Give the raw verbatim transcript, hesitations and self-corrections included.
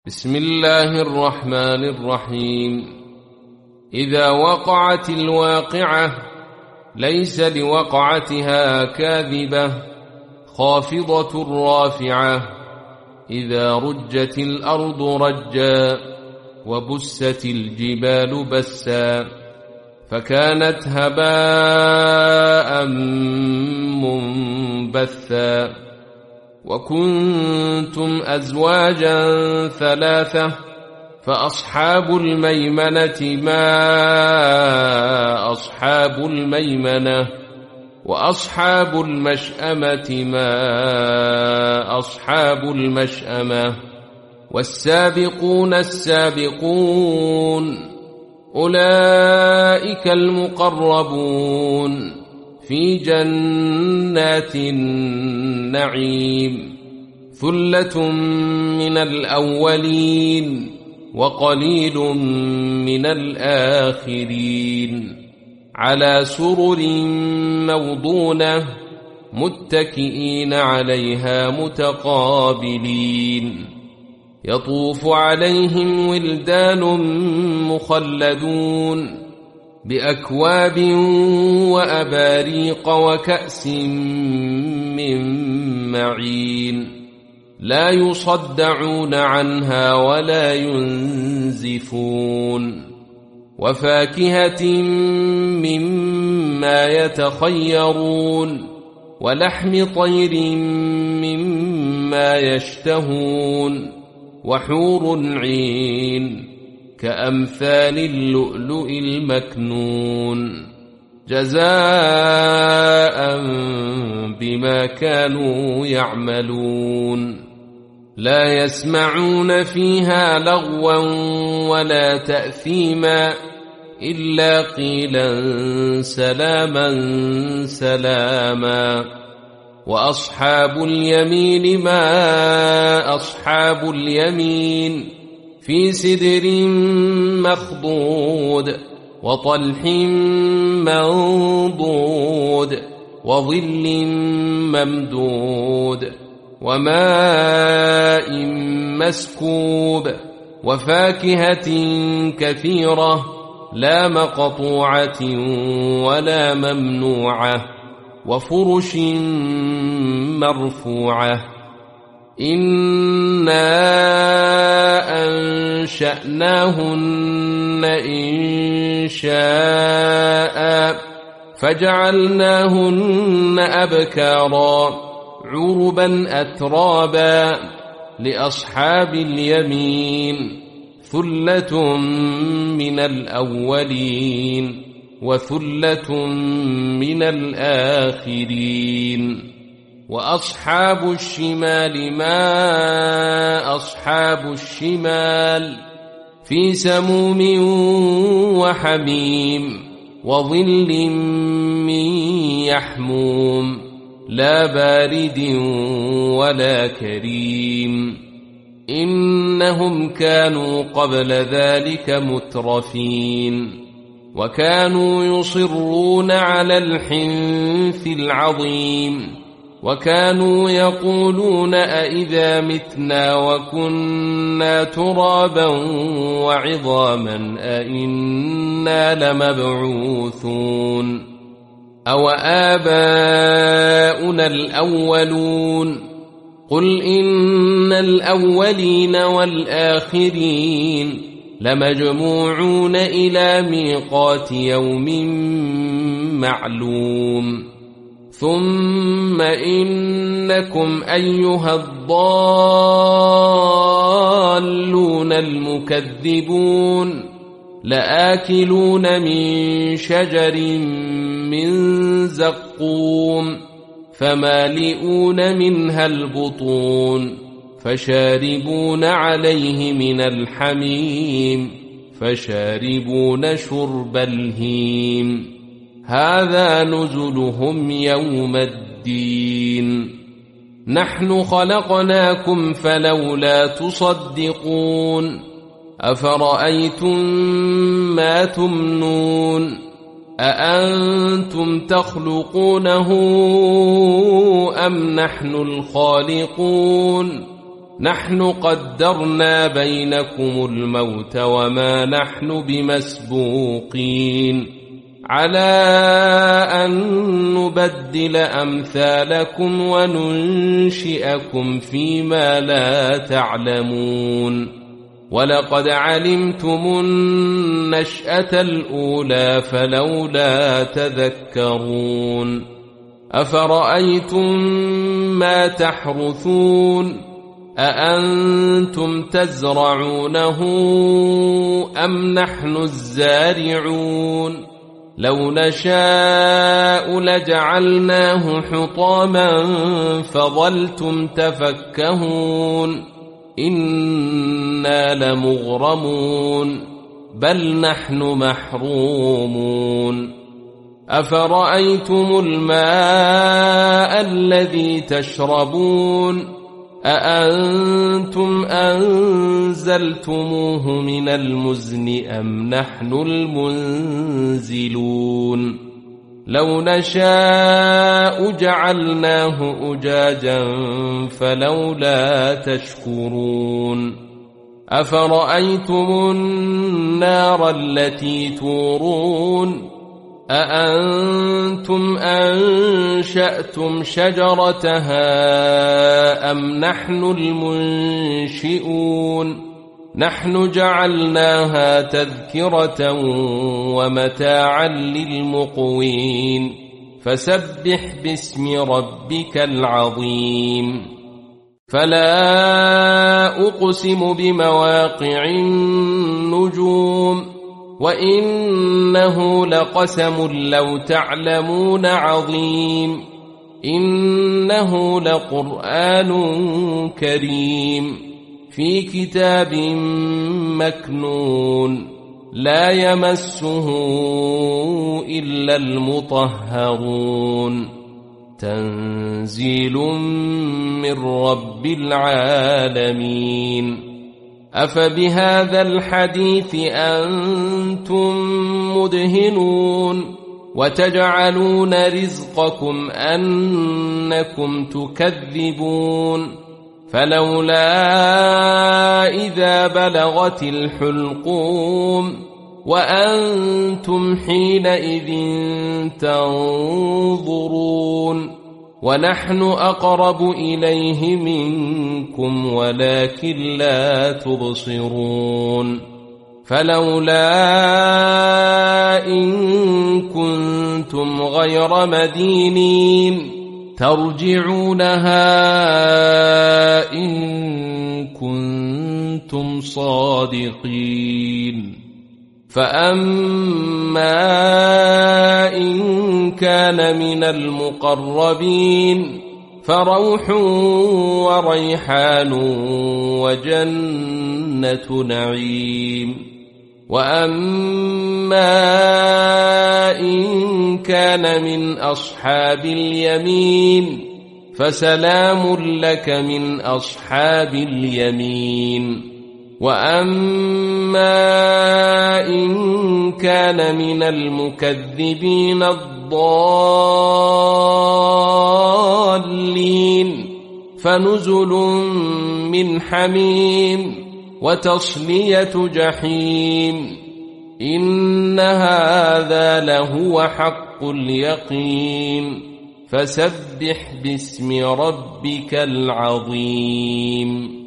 بسم الله الرحمن الرحيم. إذا وقعت الواقعة ليس لوقعتها كاذبة خافضة رافعة. إذا رجت الأرض رجا وبست الجبال بسا فكانت هباء منبثا. وكنتم أزواجا ثلاثة فأصحاب الميمنة ما أصحاب الميمنة وأصحاب المشأمة ما أصحاب المشأمة. والسابقون السابقون أولئك المقربون في جنات النعيم. ثلة من الأولين وقليل من الآخرين. على سرر موضونة متكئين عليها متقابلين. يطوف عليهم ولدان مخلدون بأكواب وأباريق وكأس من معين. لا يصدعون عنها ولا ينزفون. وفاكهة مما يتخيرون ولحم طير مما يشتهون. وحور عين كأمثال اللؤلؤ المكنون جزاء بما كانوا يعملون. لا يسمعون فيها لغوا ولا تأثيما إلا قيلا سلاما سلاما. وأصحاب اليمين ما أصحاب اليمين في سدر مخضود وطلح منضود وظل ممدود وماء مسكوب. وفاكهة كثيرة لا مقطوعة ولا ممنوعة. وفرش مرفوعة. إنا أنشأناهن إنشاء فجعلناهن أبكارا عربا أترابا. لأصحاب اليمين ثلة من الأولين وثلة من الآخرين. وأصحاب الشمال ما أصحاب الشمال في سموم وحميم وظل من يحموم لا بارد ولا كريم. إنهم كانوا قبل ذلك مترفين وكانوا يصرون على الحنث العظيم. وكانوا يقولون أئذا متنا وكنا ترابا وعظاما أئنا لمبعوثون أو آباؤنا الأولون. قل إن الأولين والآخرين لمجموعون إلى ميقات يوم معلوم. ثم إنكم أيها الضالون المكذبون لآكلون من شجر من زقوم فمالئون منها البطون فشاربون عليه من الحميم فشاربون شرب الهيم. هذا نزلهم يوم الدين. نحن خلقناكم فلولا تصدقون. أفرأيتم ما تمنون أأنتم تخلقونه أم نحن الخالقون نحن قدرنا بينكم الموت وما نحن بمسبوقين على أن نبدل أمثالكم وننشئكم فيما لا تعلمون ولقد علمتم النشأة الأولى فلولا تذكرون أفرأيتم ما تحرثون أأنتم تزرعونه أم نحن الزارعون لو نشاء لجعلناه حطاما فظلتم تفكهون إنا لمغرمون بل نحن محرومون أفرأيتم الماء الذي تشربون أأنتم أنزلتموه من المزن أم نحن المنزلون لو نشاء جعلناه أجاجا فلولا تشكرون أفرأيتم النار التي تورون أأنتم أنشأتم شجرتها أم نحن المنشئون نحن جعلناها تذكرة ومتاعا للمقوين فسبح باسم ربك العظيم فلا أقسم بمواقع النجوم وإنه لقسم لو تعلمون عظيم إنه لقرآن كريم في كتاب مكنون لا يمسه إلا المطهرون تنزيل من رب العالمين أفبهذا الحديث أنتم مدهنون وتجعلون رزقكم أنكم تكذبون فلولا إذا بلغت الحلقوم وأنتم حينئذ تنظرون ونحن أقرب إليه منكم ولكن لا تبصرون فلولا إن كنتم غير مدينين ترجعونها إن كنتم صادقين فأما إن كان من المقربين فروح وريحان وجنة نعيم وأما إن كان من أصحاب اليمين فسلام لك من أصحاب اليمين وأما إن كان من المكذبين الضالين فنزل من حميم وتصلية جحيم إن هذا لهو حق اليقين فسبح باسم ربك العظيم